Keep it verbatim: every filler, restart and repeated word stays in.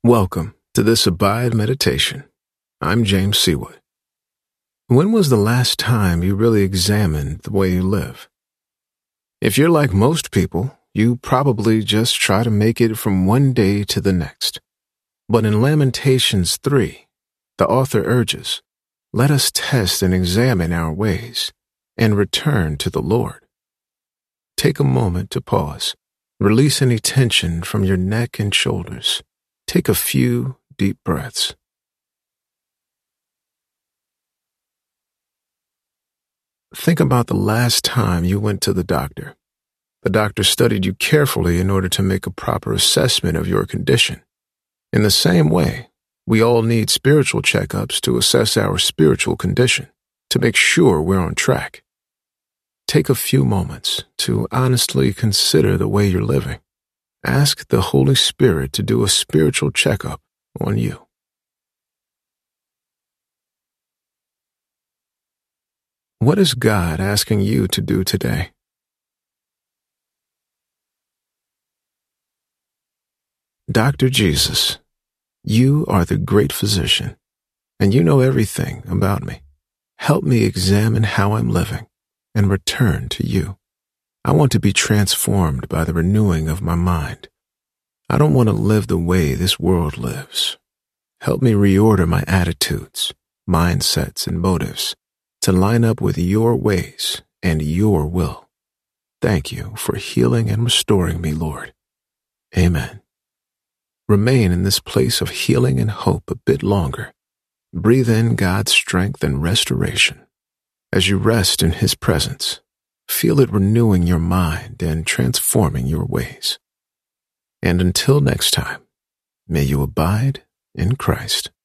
Welcome to this Abide Meditation. I'm James Seawood. When was the last time you really examined the way you live? If you're like most people, you probably just try to make it from one day to the next. But in Lamentations three, the author urges, let us test and examine our ways and return to the Lord. Take a moment to pause. Release any tension from your neck and shoulders. Take a few deep breaths. Think about the last time you went to the doctor. The doctor studied you carefully in order to make a proper assessment of your condition. In the same way, we all need spiritual checkups to assess our spiritual condition, to make sure we're on track. Take a few moments to honestly consider the way you're living. Ask the Holy Spirit to do a spiritual checkup on you. What is God asking you to do today? Doctor Jesus, you are the great physician, and you know everything about me. Help me examine how I'm living and return to you. I want to be transformed by the renewing of my mind. I don't want to live the way this world lives. Help me reorder my attitudes, mindsets, and motives to line up with your ways and your will. Thank you for healing and restoring me, Lord. Amen. Remain in this place of healing and hope a bit longer. Breathe in God's strength and restoration. As you rest in His presence, feel it renewing your mind and transforming your ways. And until next time, may you abide in Christ.